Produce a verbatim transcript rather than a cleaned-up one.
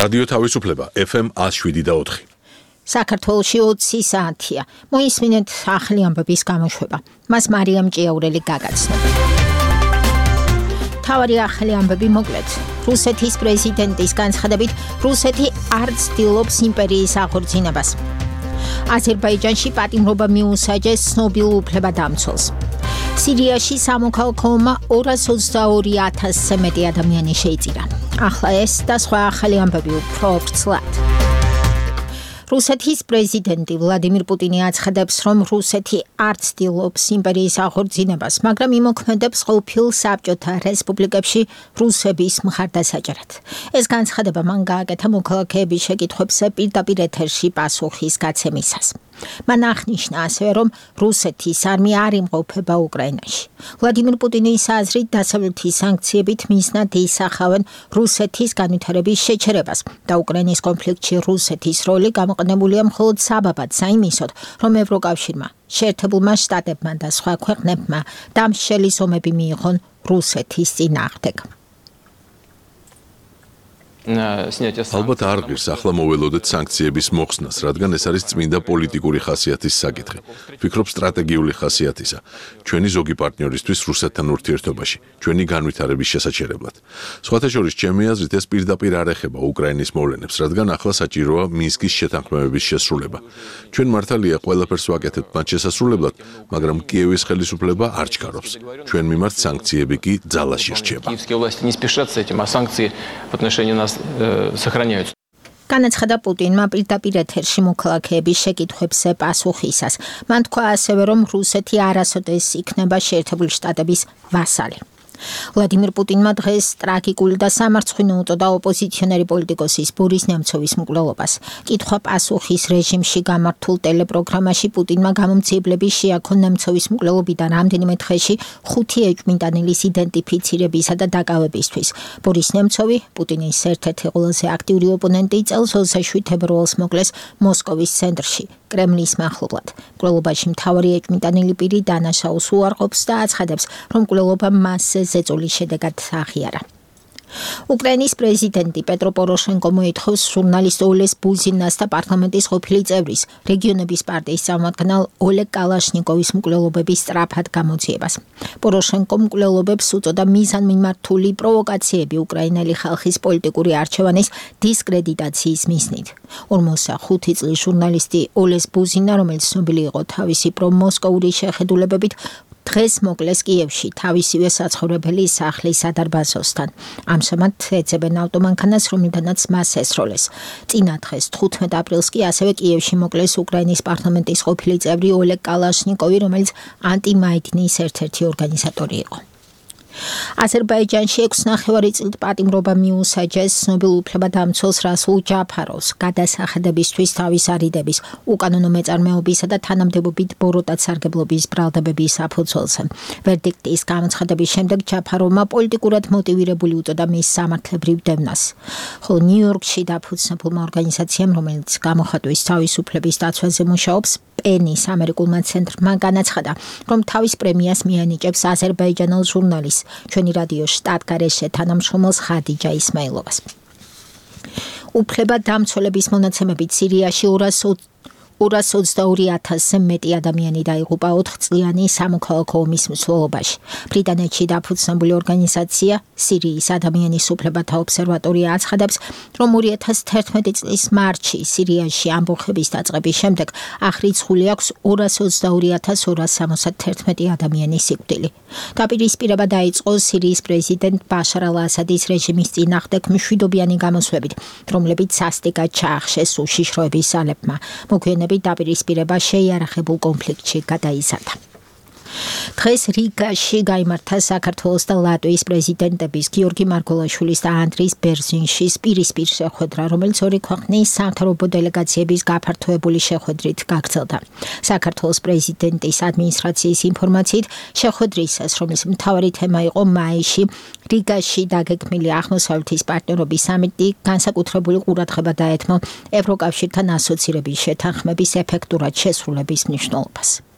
რადიო თავისუფლება ეფ ემ one oh seven და four. საქართველოში ოცი საათია. მოისმინეთ ახალი ამბების გამოშვება. მას მარიამ ჭიაურელი გაგაცნო. თავარი ახალი ამბები მოკლედ. რუსეთის პრეზიდენტის განცხადებით, რუსეთი არ ცდილობს იმპერიის აღორძინებას. აზერბაიჯანში პატიმრობა მიუსაჯეს ცნობილ უფლებადამცველს. სირიაში სამოქალაქო ომმა ორას ოცდაორი ათასზე მეტი ადამიანი შეიწირა. ახლა ეს და სხვა ახალი ამბები უფრო ვრცლად. რუსეთის პრეზიდენტი ვლადიმირ პუტინი აცხადებს, რომ რუსეთი არ ცდილობს იმპერიის აღორძინებას, მაგრამ იმოქმედებს ყოფილ საბჭოთა რესპუბლიკებში რუსების მხარდასაჭერად. ეს განცხადება მან გააკეთა მოქალაქეების შეკითხვებზე პირდაპირ ეთერში პასუხის გაცემისას. მან აღნიშნა ასევე, რომ რუსეთის არმია არ იმყოფება უკრაინაში. ვლადიმირ პუტინის აზრით, დასავლეთის სანქციებით მიზნად ისახავენ რუსეთის განვითარების შეჩერებას და უკრაინის კონფლიქტში რუსეთის როლი გამოყენებულია მხოლოდ საბაბად საიმისოდ, რომ ევროკავშირმა, შეერთებულმა შტატებმა და სხვა ქვეყნებმა დამსჯელი ზომები მიიღონ რუსეთის წინააღმდეგ. ალბათ არ ღირს ახლა მოველოდეთ სანქციების მოხსნას, რადგან ეს არის წმინდა პოლიტიკური ხასიათის საკითხი. ვფიქრობ სტრატეგიული ხასიათისა. ჩვენი ზოგი პარტნიორისთვის რუსეთთან ურთიერთობაში, ჩვენი განვითარების შესაჩერებლად. სხვათა შორის, ჩემი აზრით, ეს პირდაპირ არ ეხება უკრაინის მოვლენებს, რადგან ახლა საჭიროა მინსკის შეთანხმებების შესრულება. ჩვენ მართალია ყველაფერს ვაკეთებთ მათ შესასრულებლად, მაგრამ კიევის ხელისუფლება არ ჩქარობს. ჩვენ მიმართ სანქციები კი ძალაში რჩება. сохраняются. განაცხადა პუტინმა პირდაპირ ეთერში მოქალაქეების შეკითხვებზე პასუხისას. მან თქვა ასევე, რომ რუსეთი არასოდეს იქნება შეერთებული შტატების ვასალი. ვლადიმირ პუტინმა დღეს ტრაგიკული და სამარცხვინო უწოდა ოპოზიციონერი პოლიტიკოსის ბორის ნემცოვის მკვლელობას. კითხვა-პასუხის რეჟიმში გამართულ ტელეპროგრამაში პუტინმა გამომძიებლების შეაქო ნემცოვის მკვლელობიდან რამდენიმე დღეში ხუთი ეჭვმიტანილის იდენტიფიცირებისა და დაკავებისთვის. ბორის ნემცოვი, პუტინის ერთ-ერთი ყველაზე აქტიური ოპონენტი, წელს ოცდაშვიდ თებერვალს მოკლეს მოსკოვის ცენტრში, კრემლის მახლობლად. მკვლელობაში მთავარი ეჭვმიტანილი პირი დანაშაულს უარყოფს და აცხადებს, რომ მკვლელობა მასზე ზეწოლის შედეგად აღიარა. უკრაინის პრეზიდენტი პეტრო პოროშენკო მოითხოვს ჟურნალისტ ოლეს ბუზინას და პარლამენტის ყოფილი წევრის, რეგიონების პარტიის წარმომადგენელ ოლეგ კალაშნიკოვის მკვლელობების სწრაფად გამოძიებას. პოროშენკო მკვლელობებს უწოდა მიზანმიმართული პროვოკაციები უკრაინელი ხალხის პოლიტიკური არჩევანის დისკრედიტაციის მიზნით. ორმოცდახუთი წლის ჟურნალისტი ოლეს ბუზინა, რომელიც ცნობილი იყო თავისი პრომოსკოვური შეხედულებებით, დღეს მოკლეს კიევში თავისივე საცხოვრებელი სახლის სადარბაზოსთან. ამჟამად ეძებენ ავტომანქანას, რომლიდანაც მას ესროლეს. წინა დღეს თხუთმეტ აპრილს კი ასევე კიევში მოკლეს უკრაინის პარლამენტის ყოფილი წევრი ოლეგ კალაშნიკოვი, რომელიც ანტიმაიდნის ერთ-ერთი ორგანიზატორი იყო. აზერბაიჯანში ექვსი ნახევარი წლით პატიმრობა მიუსაჯეს ცნობილ უფლებადამცველს რასულ ჯაფაროვს გადასახადებისთვის თავის არიდების, უკანონო მეწარმეობისა და თანამდებობით ბოროტად სარგებლობის ბრალდებების საფუძველზე. ვერდიქტის გამოცხადების შემდეგ ჯაფაროვმა პოლიტიკურად მოტივირებული უწოდა მის სამართლებრივ დევნას. ხოლო ნიუ-იორკში დაფუძნებულმა ორგანიზაციამ, რომელიც გამოხატვის თავისუფლების დაცვაზე მუშაობს, პენის ამერიკულმა ცენტრმა განაცხადა, რომ თავის პრემიას მიანიჭებს აზერბაიჯანელ ჟურნალისტს, ჩვენი რადიო შტატგარეშე თანამშრომელს ხადიჯა ისმაილოვას. უფლებადამცველების მონაცემებით სირიაში ორას ოცდაორი ათასზე მეტი ადამიანი დაიღუპა ოთხწლიანი სამოქალაქო ომის მსვლელობაში. ბრიტანეთში დაფუძნებული ორგანიზაცია სირიის ადამიანის უფლებათა ობსერვატორია აცხადებს, რომ ორი ათას თერთმეტი წლის მარტში სირიაში ამბოხების დაწყების შემდეგ აღრიცხული აქვს ორას ოცდაორი ათას ორას სამოცდათერთმეტი ადამიანის სიკვდილი. დაპირისპირება დაიწყო სირიის პრეზიდენტ ბაშარ ალ-ასადის რეჟიმის წინააღმდეგ მშვიდობიანი გამოსვლებით, რომლებიც სასტიკად ჩაახშეს უშიშროების ძალებმა. მოგვიანებით დაპირისპირება შეიარაღებულ კონფლიქტში გადაიზარდა. დღეს რიგაში გაიმართა საქართველოს და ლატვიის პრეზიდენტების გიორგი მარგველაშვილის და ანდრის ბერზინშის პირისპირ შეხვედრა, რომელიც ორი ქვეყნის სამთავრობო დელეგაციების გაფართოებული შეხვედრით გაგრძელდა. საქართველოს პრეზიდენტის ადმინისტრაციის ინფორმაციით, შეხვედრისას, რომლის მთავარი თემა იყო მაისში რიგაში დაგეგმილი აღმოსავლეთის პარტნიორობის სამიტი, განსაკუთრებული ყურადღება დაეთმო ევროკავშირთან ასოცირების შეთანხმების ეფექტურად შესრულების მნიშვნელობას.